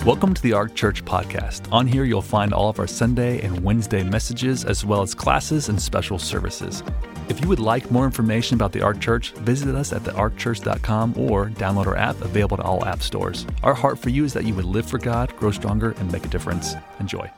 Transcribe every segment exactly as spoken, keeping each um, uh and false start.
Welcome to the Ark Church podcast. On here, you'll find all of our Sunday and Wednesday messages, as well as classes and special services. If you would like more information about the Ark Church, visit us at the ark church dot com or download our app, available to all app stores. Our heart for you is that you would live for God, grow stronger, and make a difference. Enjoy.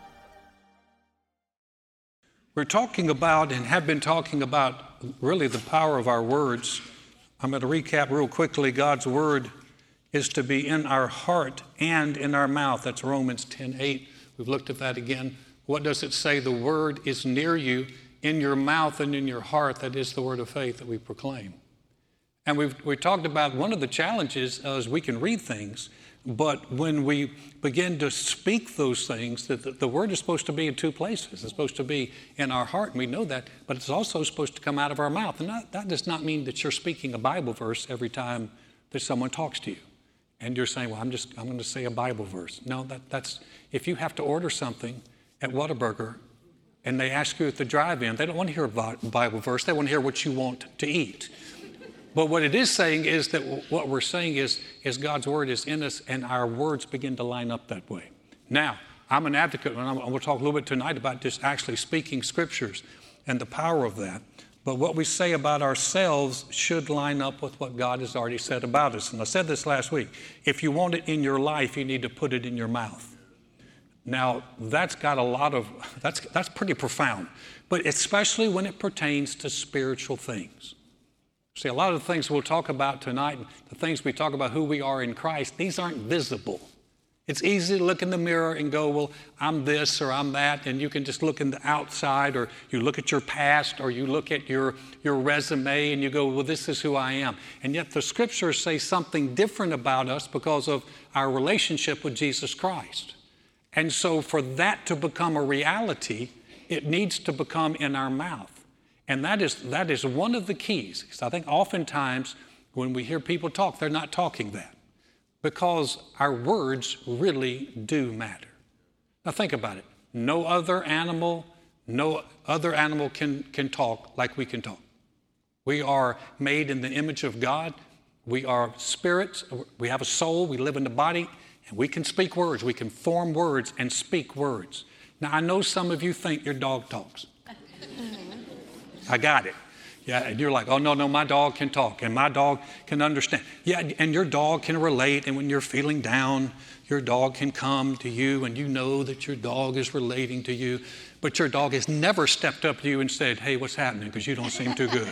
We're talking about and have been talking about really the power of our words. I'm going to recap real quickly. God's word is to be in our heart and in our mouth. That's Romans ten eight. We've looked at that again. What does it say? The word is near you, in your mouth and in your heart. That is the word of faith that we proclaim. And we've we talked about one of the challenges is we can read things, but when we begin to speak those things, that the, the word is supposed to be in two places. It's supposed to be in our heart, and we know that, but it's also supposed to come out of our mouth. And that, that does not mean that you're speaking a Bible verse every time that someone talks to you. And you're saying, well, I'm just, I'm going to say a Bible verse. No, that, that's, if you have to order something at Whataburger and they ask you at the drive-in, they don't want to hear a Bible verse. They want to hear what you want to eat. But what it is saying is that what we're saying is, is God's word is in us and our words begin to line up that way. Now, I'm an advocate, and I'm, we'll talk a little bit tonight about just actually speaking scriptures and the power of that. But what we say about ourselves should line up with what God has already said about us. And I said this last week. If you want it in your life, you need to put it in your mouth. Now, that's got a lot of, that's, that's pretty profound. But especially when it pertains to spiritual things. See, a lot of the things we'll talk about tonight, the things we talk about who we are in Christ, these aren't visible. It's easy to look in the mirror and go, well, I'm this or I'm that, and you can just look in the outside, or you look at your past, or you look at your, your resume and you go, well, this is who I am. And yet the scriptures say something different about us because of our relationship with Jesus Christ. And so for that to become a reality, it needs to become in our mouth. And that is, that is one of the keys. Because I think oftentimes when we hear people talk, they're not talking that. Because our words really do matter. Now think about it. No other animal, no other animal can, can talk like we can talk. We are made in the image of God. We are spirits. We have a soul. We live in the body. And we can speak words. We can form words and speak words. Now I know some of you think your dog talks. I got it. Yeah, and you're like, oh, no, no, my dog can talk and my dog can understand. Yeah, and your dog can relate, and when you're feeling down, your dog can come to you and you know that your dog is relating to you, but your dog has never stepped up to you and said, hey, what's happening, because you don't seem too good.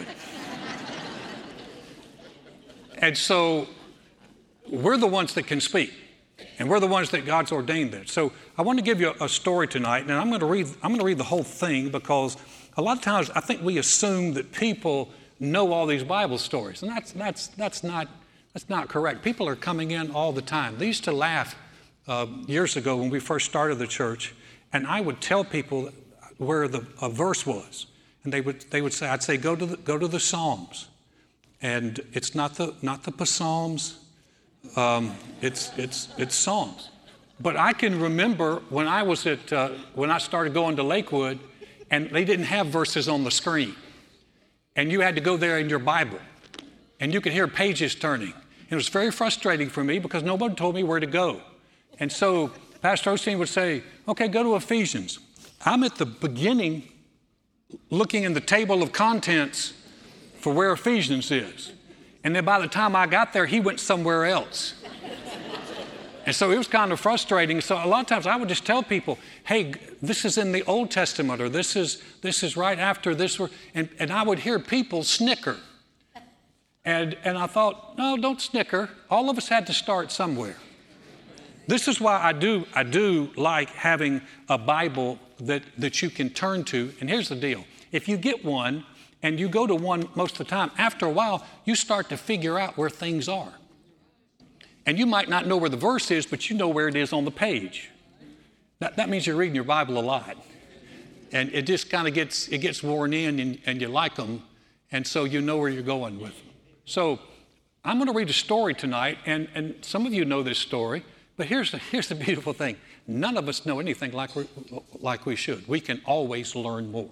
And so we're the ones that can speak, and we're the ones that God's ordained that. So I want to give you a story tonight, and I'm going to read, I'm going to read the whole thing because a lot of times I think we assume that people know all these Bible stories, and that's that's that's not that's not correct. People are coming in all the time. They used to laugh uh, years ago when we first started the church, and I would tell people where the a verse was, and they would they would say, I'd say go to the, go to the Psalms, and it's not the not the Psalms, um, it's it's it's Psalms. But I can remember when I was at uh, when I started going to Lakewood. And they didn't have verses on the screen. And you had to go there in your Bible. And you could hear pages turning. And it was very frustrating for me because nobody told me where to go. And so Pastor Osteen would say, okay, go to Ephesians. I'm at the beginning looking in the table of contents for where Ephesians is. And then by the time I got there, he went somewhere else. And so it was kind of frustrating. So a lot of times I would just tell people, hey, this is in the Old Testament, or this is this is right after this. And, and I would hear people snicker. And, and I thought, no, don't snicker. All of us had to start somewhere. This is why I do, I do like having a Bible that, that you can turn to. And here's the deal. If you get one and you go to one most of the time, after a while, you start to figure out where things are. And you might not know where the verse is, but you know where it is on the page. That, that means you're reading your Bible a lot. And it just kind of gets, it gets worn in and, and you like them. And so you know where you're going with them. So I'm going to read a story tonight. And, and some of you know this story. But here's the, here's the beautiful thing. None of us know anything like, we like we should. We can always learn more.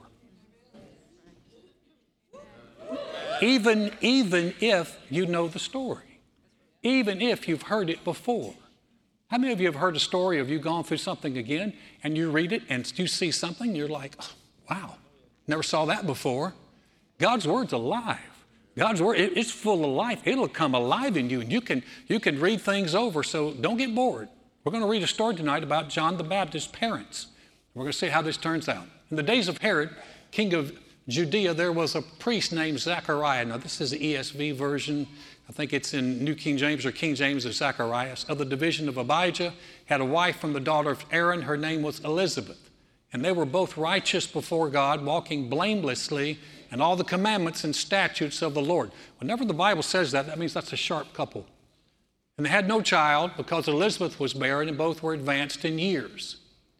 Even, even if you know the story. Even if you've heard it before. How many of you have heard a story of you gone through something again and you read it and you see something, you're like, oh, wow, never saw that before. God's Word's alive. God's Word, it, it's full of life. It'll come alive in you, and you can, you can read things over, so don't get bored. We're going to read a story tonight about John the Baptist's parents. We're going to see how this turns out. In the days of Herod, king of Judea, there was a priest named Zachariah. Now, this is the E S V version. I think it's in New King James or King James of Zacharias, of the division of Abijah, had a wife from the daughter of Aaron. Her name was Elizabeth. And they were both righteous before God, walking blamelessly in all the commandments and statutes of the Lord. Whenever the Bible says that, that means that's a sharp couple. And they had no child because Elizabeth was barren and both were advanced in years.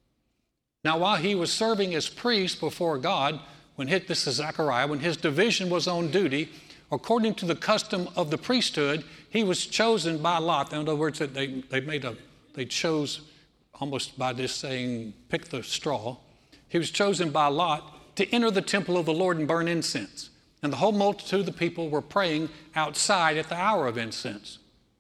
Now, while he was serving as priest before God, when hit, this is Zechariah, when his division was on duty, according to the custom of the priesthood, he was chosen by lot. In other words, that they, they made a, they chose almost by this saying, pick the straw. He was chosen by lot to enter the temple of the Lord and burn incense. And the whole multitude of the people were praying outside at the hour of incense.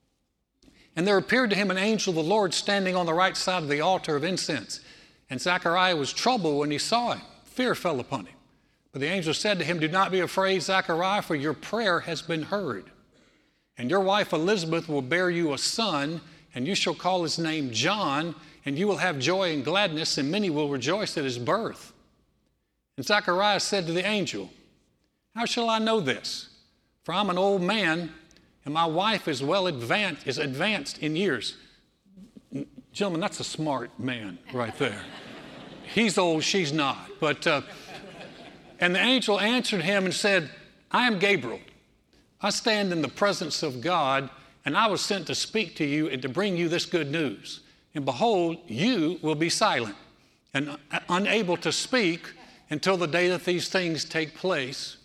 And there appeared to him an angel of the Lord standing on the right side of the altar of incense. And Zechariah was troubled when he saw him. Fear fell upon him. But the angel said to him, do not be afraid, Zechariah, for your prayer has been heard. And your wife Elizabeth will bear you a son, and you shall call his name John, and you will have joy and gladness, and many will rejoice at his birth. And Zechariah said to the angel, how shall I know this? For I'm an old man, and my wife is well advanced, is advanced in years. Gentlemen, that's a smart man right there. He's old, she's not. But, uh, and the angel answered him and said, I am Gabriel. I stand in the presence of God, and I was sent to speak to you and to bring you this good news. And behold, you will be silent and unable to speak until the day that these things take place.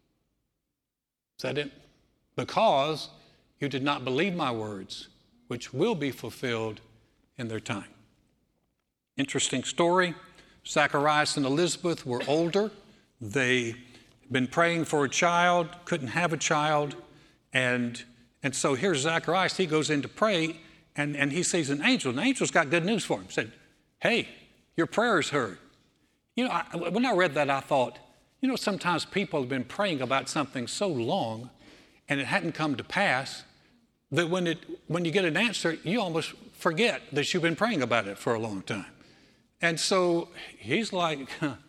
Is that it? Because you did not believe my words, which will be fulfilled in their time. Interesting story. Zacharias and Elizabeth were older. They had been praying for a child, couldn't have a child. And, and so here's Zacharias. He goes in to pray, and, and he sees an angel. And the angel's got good news for him. He said, hey, your prayer is heard. You know, I, when I read that, I thought, you know, sometimes people have been praying about something so long and it hadn't come to pass that when, it, when you get an answer, you almost forget that you've been praying about it for a long time. And so he's like,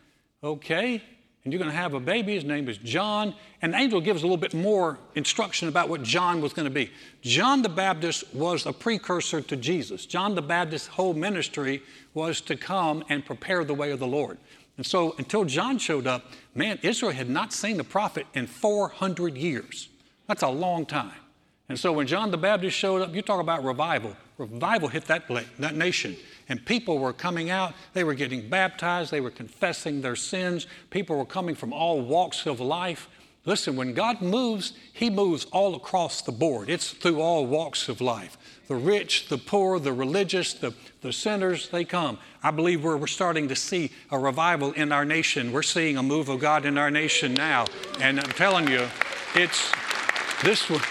okay, and you're going to have a baby. His name is John. And the angel gives a little bit more instruction about what John was going to be. John the Baptist was a precursor to Jesus. John the Baptist's whole ministry was to come and prepare the way of the Lord. And so until John showed up, man, Israel had not seen the prophet in four hundred years. That's a long time. And so when John the Baptist showed up, you talk about revival. Revival hit that, that nation. And people were coming out. They were getting baptized. They were confessing their sins. People were coming from all walks of life. Listen, when God moves, he moves all across the board. It's through all walks of life. The rich, the poor, the religious, the, the sinners, they come. I believe we're, we're starting to see a revival in our nation. We're seeing a move of God in our nation now. And I'm telling you, it's this one.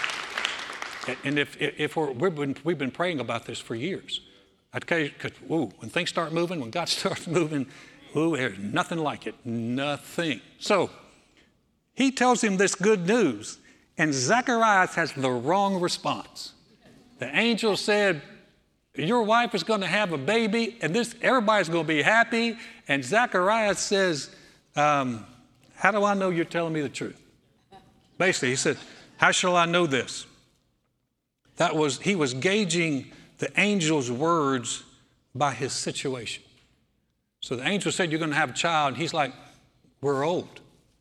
And if, if we're, we've, been, we've been praying about this for years. Okay, because, ooh, when things start moving, when God starts moving, ooh, there's nothing like it, nothing. So he tells him this good news, and Zacharias has the wrong response. The angel said, your wife is going to have a baby, and this everybody's going to be happy. And Zacharias says, um, how do I know you're telling me the truth? Basically, he said, how shall I know this? That was, he was gauging the angel's words by his situation. So the angel said, you're going to have a child. And he's like, we're old.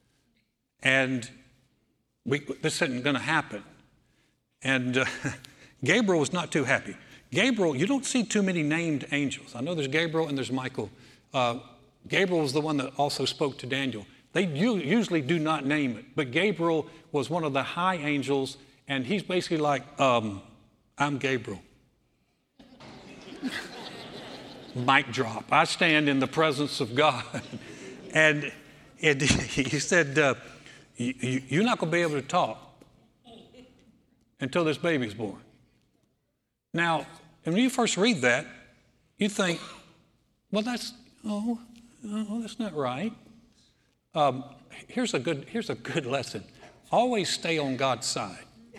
And we, this isn't going to happen. And uh, Gabriel was not too happy. Gabriel, you don't see too many named angels. I know there's Gabriel and there's Michael. Uh, Gabriel was the one that also spoke to Daniel. They usually do not name it. But Gabriel was one of the high angels. And he's basically like, um, I'm Gabriel. Mic drop. I stand in the presence of God. And it, he said, uh, you, you're not going to be able to talk until this baby's born. Now, And when you first read that, you think, well, that's, oh, oh that's not right. Um, here's a good, here's a good lesson. Always stay on God's side.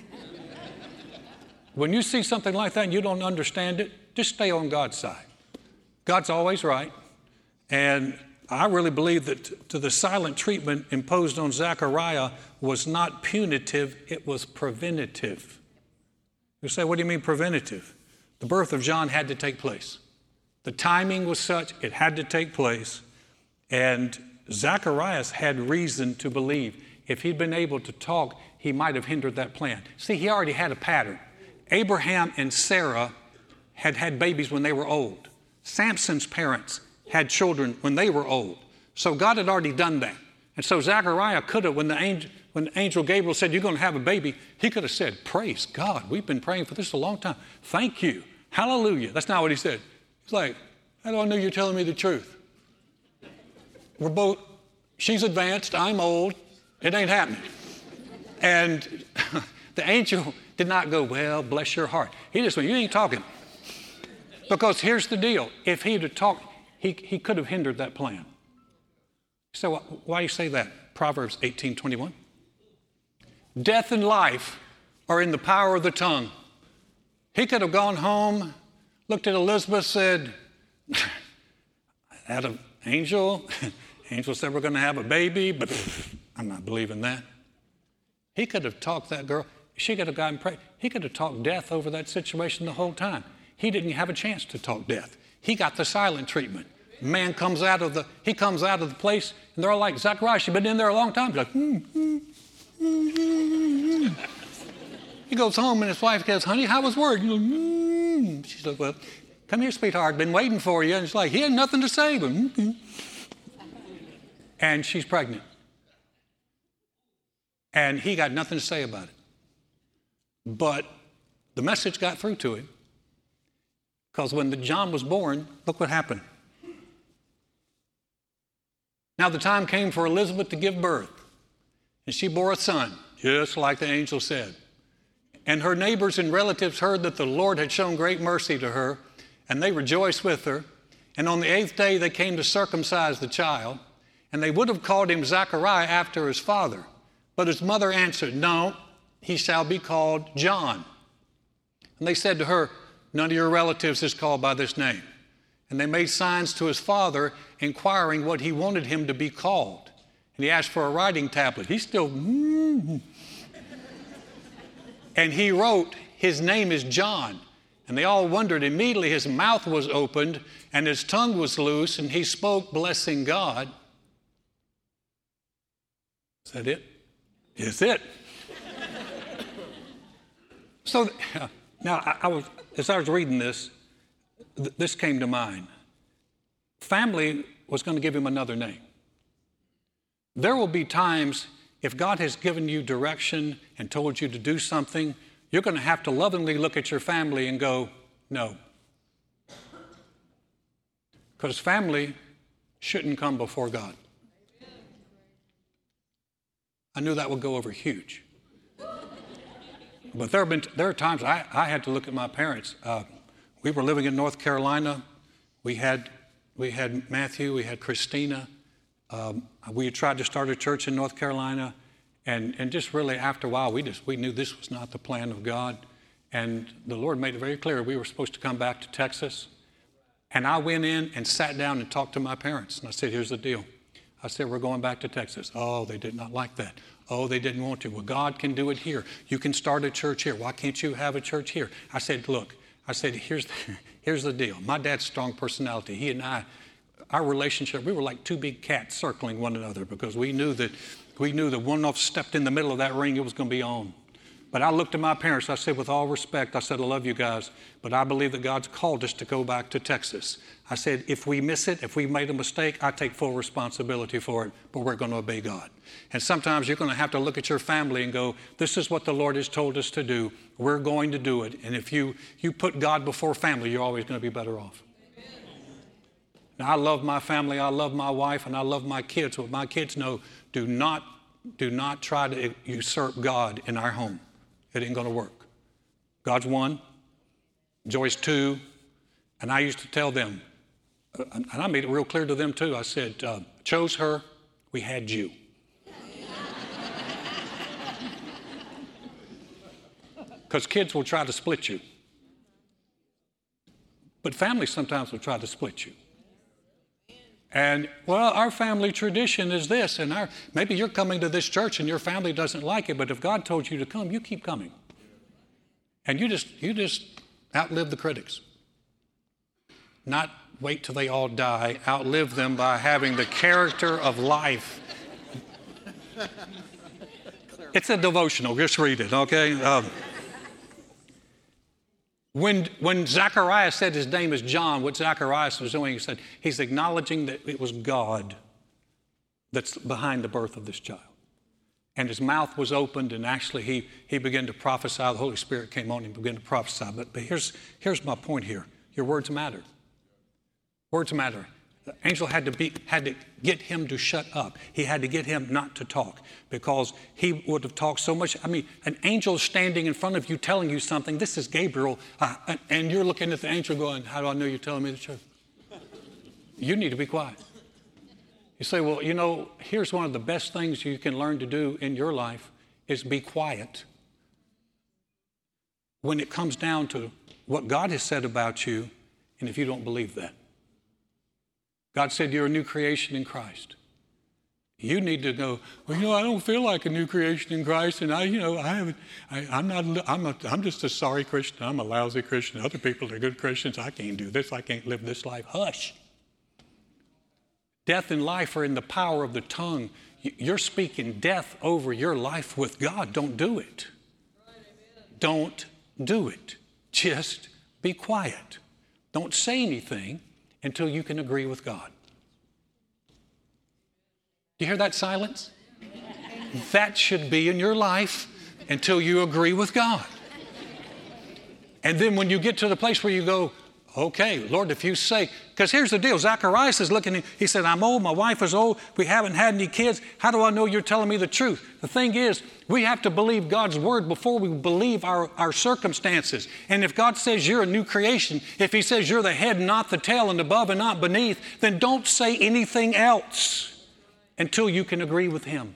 When you see something like that and you don't understand it, just stay on God's side. God's always right. And I really believe that to the silent treatment imposed on Zechariah was not punitive, it was preventative. You say, what do you mean preventative? The birth of John had to take place. The timing was such, it had to take place. And Zacharias had reason to believe if he'd been able to talk, he might have hindered that plan. See, he already had a pattern. Abraham and Sarah had had babies when they were old. Samson's parents had children when they were old. So God had already done that. And so Zechariah could have, when the angel, when the angel Gabriel said, you're going to have a baby, he could have said, praise God. We've been praying for this a long time. Thank you. Hallelujah. That's not what he said. He's like, how do I know you're telling me the truth? We're both, she's advanced, I'm old. It ain't happening. And the angel did not go, well, bless your heart. He just went, you ain't talking. Because here's the deal. If he'd have talked, he, he could have hindered that plan. So why do you say that? Proverbs eighteen twenty-one. Death and life are in the power of the tongue. He could have gone home, looked at Elizabeth, said, had an angel. Angel said we're going to have a baby, but I'm not believing that. He could have talked that girl. She could have gotten pregnant. He could have talked death over that situation the whole time. He didn't have a chance to talk death. He got the silent treatment. Man comes out of the, he comes out of the place, and they're all like, Zachariah, she's been in there a long time. He's like, mm, mm, mm, mm. He goes home, and his wife goes, honey, how was work? He goes, mm. She's like, well, come here, sweetheart, been waiting for you. And it's like, he had nothing to say, but mm-hmm. And she's pregnant. And he got nothing to say about it. But the message got through to him. Because when the John was born, look what happened. Now the time came for Elizabeth to give birth. And she bore a son, just like the angel said. And her neighbors and relatives heard that the Lord had shown great mercy to her, and they rejoiced with her. And on the eighth day they came to circumcise the child, and they would have called him Zachariah after his father. But his mother answered, no, he shall be called John. And they said to her, none of your relatives is called by this name. And they made signs to his father, inquiring what he wanted him to be called. And he asked for a writing tablet. He's still, mm. And he wrote, his name is John. And they all wondered. Immediately his mouth was opened, and his tongue was loose, and he spoke, blessing God. Is that it? It's it. So now I, I was, as I was reading this, th- this came to mind. Family was going to give him another name. There will be times if God has given you direction and told you to do something, you're going to have to lovingly look at your family and go, no. Because family shouldn't come before God. I knew that would go over huge. But there have been there are times I, I had to look at my parents. Uh, we were living in North Carolina. We had we had Matthew. We had Christina. Um, we had tried to start a church in North Carolina, and and just really after a while, we just we knew this was not the plan of God, and the Lord made it very clear we were supposed to come back to Texas. And I went in and sat down and talked to my parents, and I said, "Here's the deal." I said, we're going back to Texas. Oh, they did not like that. Oh, they didn't want to. Well, God can do it here. You can start a church here. Why can't you have a church here? I said, look, I said, here's the, here's the deal. My dad's strong personality. He and I, our relationship, we were like two big cats circling one another because we knew that we knew that one of us stepped in the middle of that ring, it was going to be on. But I looked at my parents. I said, with all respect, I said, I love you guys, but I believe that God's called us to go back to Texas. I said, if we miss it, if we made a mistake, I take full responsibility for it, but we're going to obey God. And sometimes you're going to have to look at your family and go, this is what the Lord has told us to do. We're going to do it. And if you, you put God before family, you're always going to be better off. Now, I love my family, I love my wife, and I love my kids. What my kids know, do not, do not try to usurp God in our home. It ain't going to work. God's one. Joyce two, and I used to tell them, and I made it real clear to them too, I said, uh, chose her, we had you. Because kids will try to split you. But families sometimes will try to split you. And, well, our family tradition is this, and our, maybe you're coming to this church and your family doesn't like it, but if God told you to come, you keep coming. And you just, you just outlive the critics. Not wait till they all die, outlive them by having the character of life. It's a devotional, just read it, okay? Um, When, when Zacharias said his name is John, what Zacharias was doing, he said, he's acknowledging that it was God that's behind the birth of this child. And his mouth was opened, and actually he, he began to prophesy. The Holy Spirit came on him and began to prophesy. But, but here's, here's my point here. Your words matter. Words matter. The angel had to, be, had to get him to shut up. He had to get him not to talk because he would have talked so much. I mean, an angel standing in front of you telling you something. This is Gabriel, uh, and you're looking at the angel going, how do I know you're telling me the truth? You need to be quiet. You say, well, you know, here's one of the best things you can learn to do in your life is be quiet. When it comes down to what God has said about you, and if you don't believe that. God said you're a new creation in Christ. You need to go, well, you know, I don't feel like a new creation in Christ, and I, you know, I haven't, I, I'm not, I'm a, I'm just a sorry Christian. I'm a lousy Christian. Other people are good Christians. I can't do this. I can't live this life. Hush. Death and life are in the power of the tongue. You're speaking death over your life with God. Don't do it. Don't do it. Just be quiet. Don't say anything until you can agree with God. Do you hear that silence? That should be in your life until you agree with God. And then when you get to the place where you go, okay, Lord, if you say, because here's the deal, Zacharias is looking, he said, I'm old, my wife is old, we haven't had any kids. How do I know you're telling me the truth? The thing is, we have to believe God's word before we believe our, our circumstances. And if God says you're a new creation, if he says you're the head and not the tail and above and not beneath, then don't say anything else until you can agree with him.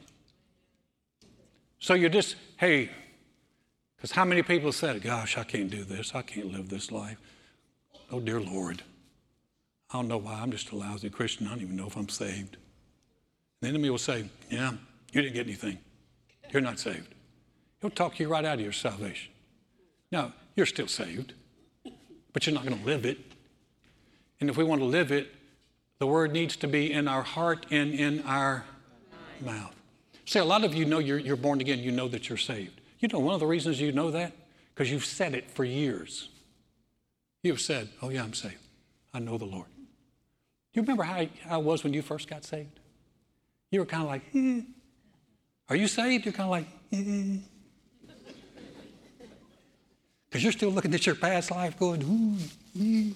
So you're just, hey, because how many people said, gosh, I can't do this, I can't live this life. Oh, dear Lord, I don't know why. I'm just a lousy Christian. I don't even know if I'm saved. The enemy will say, yeah, you didn't get anything. You're not saved. He'll talk you right out of your salvation. Now, you're still saved, but you're not going to live it. And if we want to live it, the word needs to be in our heart and in our mouth. See, a lot of you know you're, you're born again. You know that you're saved. You know one of the reasons you know that? Because you've said it for years. You've said, oh, yeah, I'm saved. I know the Lord. You remember how, how it was when you first got saved? You were kind of like, eh. Are you saved? You're kind of like, eh. Because you're still looking at your past life going, ooh,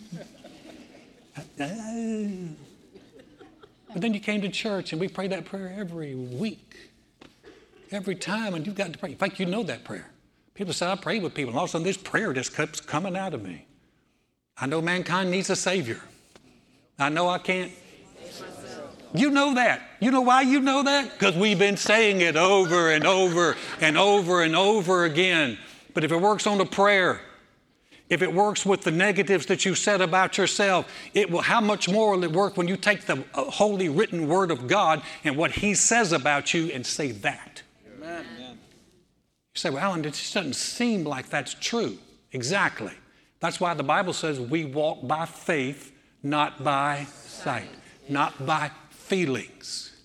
eh. But then you came to church and we prayed that prayer every week, every time, and you've got to pray. In fact, you know that prayer. People say, I prayed with people, and all of a sudden this prayer just keeps coming out of me. I know mankind needs a Savior. I know I can't. You know that. You know why you know that? Because we've been saying it over and over and over and over again. But if it works on the prayer, if it works with the negatives that you said about yourself, it will. How much more will it work when you take the holy written word of God and what he says about you and say that? Amen. You say, well, Alan, it just doesn't seem like that's true. Exactly. That's why the Bible says we walk by faith, not by sight, not by feelings.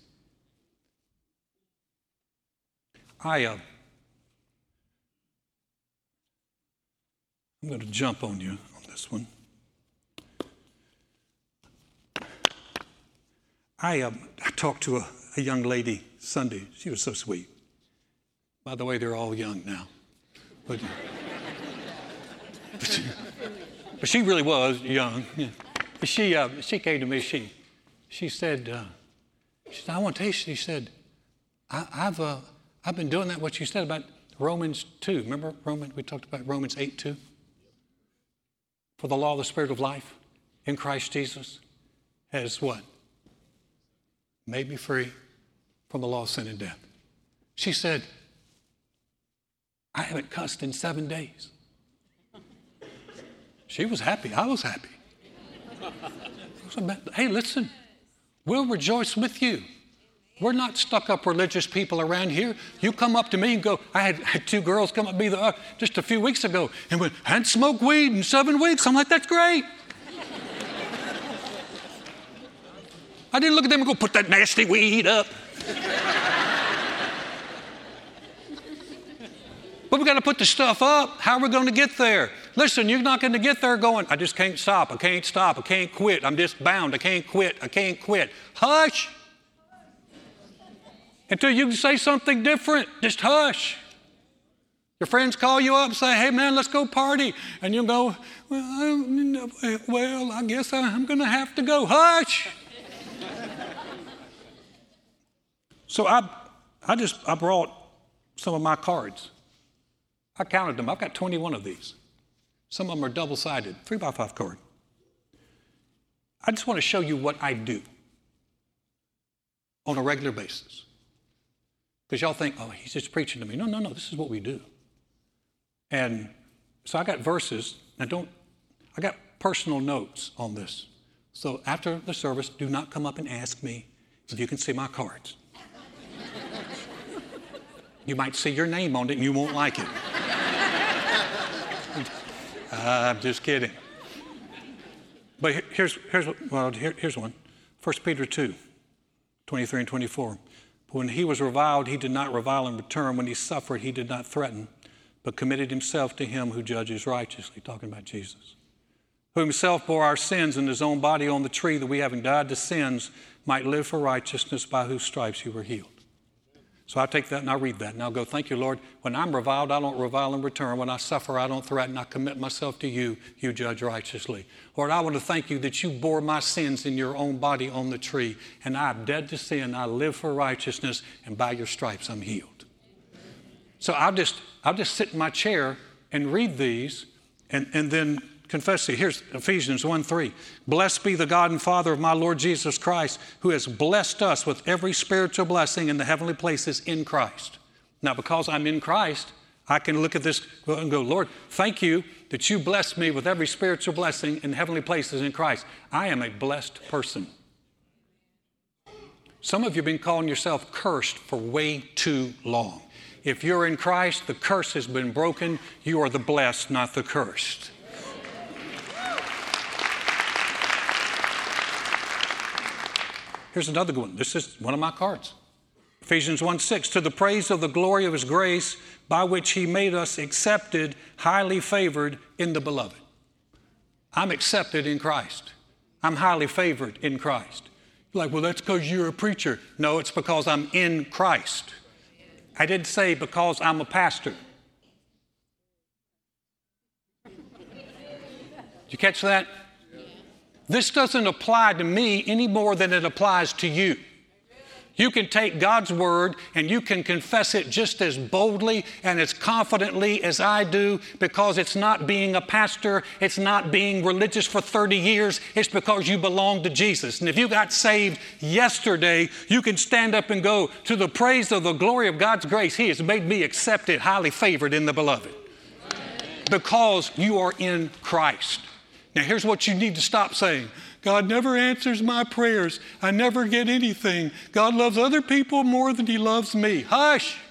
I, uh, I'm going to jump on you on this one. I, uh, I talked to a, a young lady Sunday. She was so sweet. By the way, they're all young now. But, but, she, but she really was young. Yeah. But she, uh, she came to me. She, she said, uh, she said, I want to tell you, she said, I, I've, uh, I've been doing that, what you said about Romans two. Remember Romans? We talked about Romans eight two. for the law of the Spirit of life in Christ Jesus has what? Made me free from the law of sin and death. She said, I haven't cussed in seven days. She was happy. I was happy. Hey, listen, we'll rejoice with you. We're not stuck-up religious people around here. You come up to me and go, I had, had two girls come up to me the, uh, just a few weeks ago and went, I hadn't smoked weed in seven weeks. I'm like, that's great. I didn't look at them and go, put that nasty weed up. But we got to put the stuff up. How are we going to get there? Listen, you're not going to get there going, I just can't stop. I can't stop. I can't quit. I'm just bound. I can't quit. I can't quit. Hush. Until you can say something different, just hush. Your friends call you up and say, hey, man, let's go party. And you'll go, well, I, well, I guess I'm going to have to go. Hush. So I, I just, I brought some of my cards. I counted them. I've got twenty-one of these. Some of them are double-sided, three by five card. I just want to show you what I do on a regular basis. Because y'all think, oh, he's just preaching to me. No, no, no, this is what we do. And so I got verses. Now don't, I got personal notes on this. So after the service, do not come up and ask me if you can see my cards. You might see your name on it and you won't like it. uh, I'm just kidding. But here's, here's, well, here, here's one. First Peter two, twenty-three and twenty-four. When he was reviled, he did not revile in return. When he suffered, he did not threaten, but committed himself to him who judges righteously, talking about Jesus, who himself bore our sins in his own body on the tree, that we, having died to sins, might live for righteousness, by whose stripes you were healed. So I take that and I read that and I'll go, thank you, Lord. When I'm reviled, I don't revile in return. When I suffer, I don't threaten. I commit myself to you. You judge righteously. Lord, I want to thank you that you bore my sins in your own body on the tree. And I'm dead to sin. I live for righteousness. And by your stripes, I'm healed. So I'll just, I'll just sit in my chair and read these and, and then confess it. Here's Ephesians one three. Blessed be the God and Father of my Lord Jesus Christ, who has blessed us with every spiritual blessing in the heavenly places in Christ. Now, because I'm in Christ, I can look at this and go, Lord, thank you that you blessed me with every spiritual blessing in heavenly places in Christ. I am a blessed person. Some of you have been calling yourself cursed for way too long. If you're in Christ, the curse has been broken. You are the blessed, not the cursed. Here's another good one. This is one of my cards. Ephesians one six, to the praise of the glory of his grace, by which he made us accepted, highly favored in the beloved. I'm accepted in Christ. I'm highly favored in Christ. You're like, well, that's because you're a preacher. No, it's because I'm in Christ. I didn't say because I'm a pastor. Did you catch that? This doesn't apply to me any more than it applies to you. You can take God's word and you can confess it just as boldly and as confidently as I do, because it's not being a pastor, it's not being religious for thirty years, it's because you belong to Jesus. And if you got saved yesterday, you can stand up and go, to the praise of the glory of God's grace, he has made me accepted, highly favored in the beloved. Because you are in Christ. Now, here's what you need to stop saying. God never answers my prayers. I never get anything. God loves other people more than he loves me. Hush.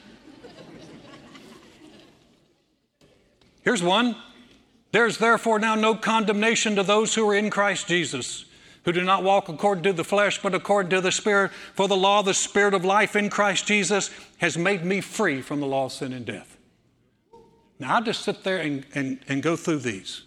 Here's one. There's therefore now no condemnation to those who are in Christ Jesus, who do not walk according to the flesh, but according to the Spirit. For the law of the Spirit of life in Christ Jesus has made me free from the law of sin and death. Now, I'll just sit there and, and, and go through these.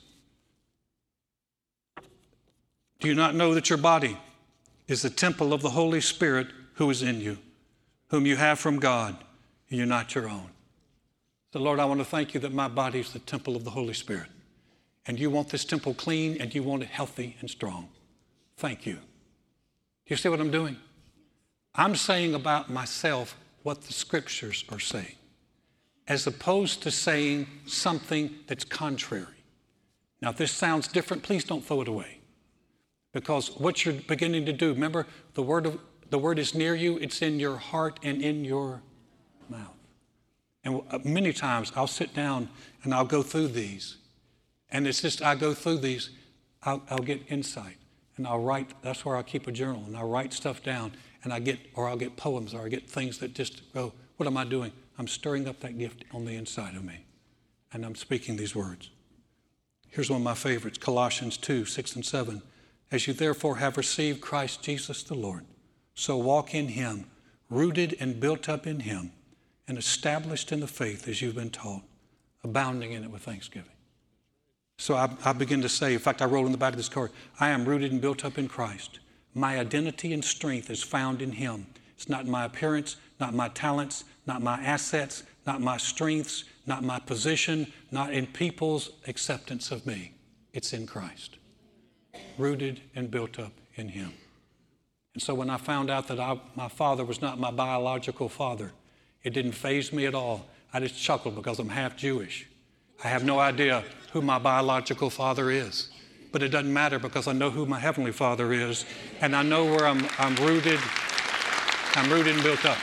Do you not know that your body is the temple of the Holy Spirit who is in you, whom you have from God, and you're not your own? So, Lord, I want to thank you that my body is the temple of the Holy Spirit. And you want this temple clean and you want it healthy and strong. Thank you. You see what I'm doing? I'm saying about myself what the scriptures are saying, as opposed to saying something that's contrary. Now, if this sounds different, please don't throw it away. Because what you're beginning to do, remember, the word, of, the word is near you. It's in your heart and in your mouth. And many times I'll sit down and I'll go through these. And it's just I go through these, I'll, I'll get insight. And I'll write, that's where I keep a journal. And I'll write stuff down. And I get, or I'll get poems, or I get things that just go, what am I doing? I'm stirring up that gift on the inside of me. And I'm speaking these words. Here's one of my favorites, Colossians two, six and seven. As you therefore have received Christ Jesus the Lord, so walk in him, rooted and built up in him, and established in the faith as you've been taught, abounding in it with thanksgiving. So I, I begin to say, in fact, I wrote in the back of this card, I am rooted and built up in Christ. My identity and strength is found in him. It's not in my appearance, not my talents, not my assets, not my strengths, not my position, not in people's acceptance of me. It's in Christ. Rooted and built up in him. And so when I found out that I, my father was not my biological father, it didn't faze me at all. I just chuckled because I'm half Jewish. I have no idea who my biological father is. But it doesn't matter because I know who my heavenly Father is, and I know where I'm, I'm rooted. I'm rooted and built up.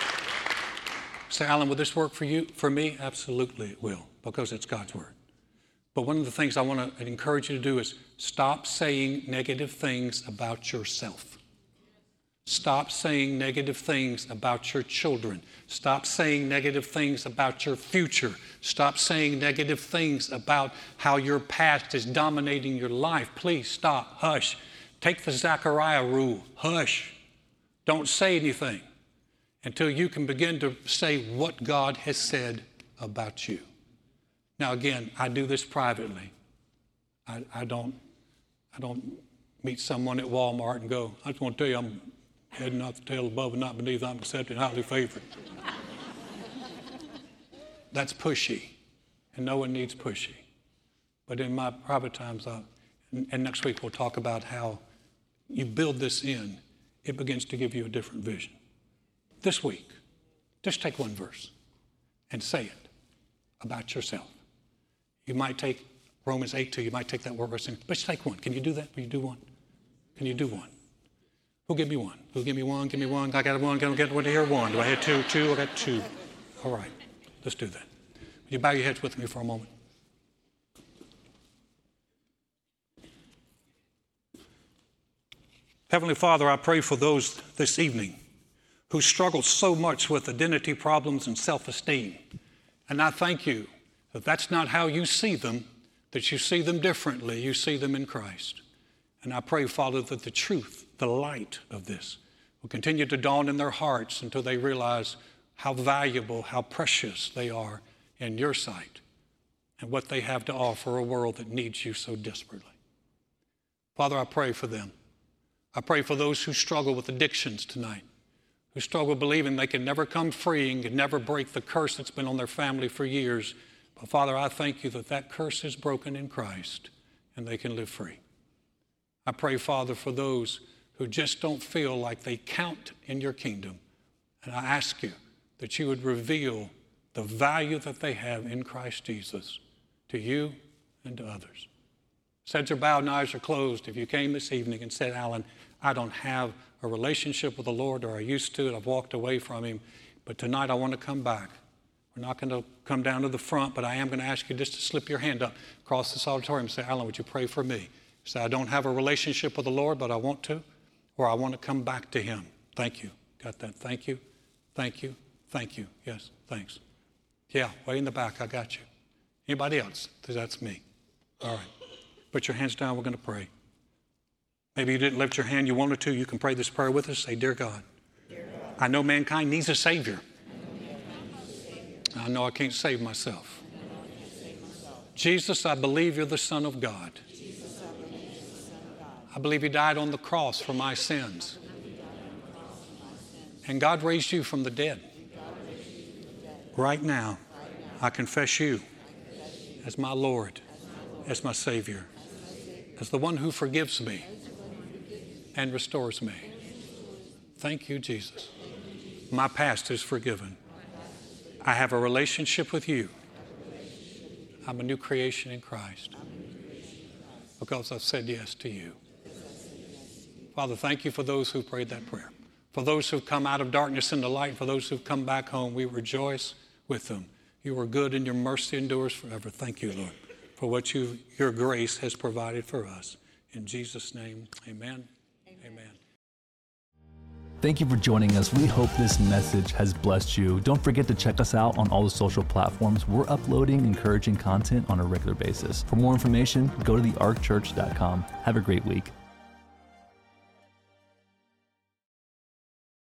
Say, Alan, will this work for you? For me, absolutely it will, because it's God's word. But one of the things I want to encourage you to do is stop saying negative things about yourself. Stop saying negative things about your children. Stop saying negative things about your future. Stop saying negative things about how your past is dominating your life. Please stop. Hush. Take the Zechariah rule. Hush. Don't say anything until you can begin to say what God has said about you. Now, again, I do this privately. I, I don't, I don't meet someone at Walmart and go, I just want to tell you I'm head not the tail, above and not beneath, I'm accepted, highly favored. That's pushy, and no one needs pushy. But in my private times, I, and next week we'll talk about how you build this in, it begins to give you a different vision. This week, just take one verse and say it about yourself. You might take Romans eight two, you might take that word verse, but just take one. Can you do that? Will you do one? Can you do one? Who'll give me one? Who'll give me one? Give me one. I got one. Gonna get one here. One. Do I have two? Two. I got two. All right. Let's do that. Would you bow your heads with me for a moment? Heavenly Father, I pray for those this evening who struggle so much with identity problems and self-esteem. And I thank you that that's not how you see them, that you see them differently. You see them in Christ. And I pray, Father, that the truth, the light of this will continue to dawn in their hearts until they realize how valuable, how precious they are in your sight and what they have to offer a world that needs you so desperately. Father, I pray for them. I pray for those who struggle with addictions tonight, who struggle believing they can never come free and can never break the curse that's been on their family for years. But Father, I thank you that that curse is broken in Christ and they can live free. I pray, Father, for those who just don't feel like they count in your kingdom. And I ask you that you would reveal the value that they have in Christ Jesus to you and to others. Heads are bowed and eyes are closed. If you came this evening and said, Alan, I don't have a relationship with the Lord, or I used to, and I've walked away from him, but tonight I want to come back. We're not going to come down to the front, but I am going to ask you just to slip your hand up across this auditorium and say, Alan, would you pray for me? Say, I don't have a relationship with the Lord, but I want to, or I want to come back to him. Thank you. Got that? Thank you. Thank you. Thank you. Yes, thanks. Yeah, way in the back, I got you. Anybody else? That's me. All right. Put your hands down. We're going to pray. Maybe you didn't lift your hand. You wanted to. You can pray this prayer with us. Say, Dear God, Dear God, I know mankind needs a Savior. I know I can't save myself. Jesus, I believe you're the Son of God. I believe you died on the cross for my sins. And God raised you from the dead. Right now, I confess you as my Lord, as my Savior, as the one who forgives me and restores me. Thank you, Jesus. My past is forgiven. I have a relationship with you. I'm a new creation in Christ. because I've said yes to you. Father, thank you for those who prayed that prayer. For those who've come out of darkness into light, for those who've come back home, we rejoice with them. You are good and your mercy endures forever. Thank you, Lord, for what you, your grace has provided for us. In Jesus' name, amen. Amen. Amen. Thank you for joining us. We hope this message has blessed you. Don't forget to check us out on all the social platforms. We're uploading encouraging content on a regular basis. For more information, go to the ark church dot com. Have a great week.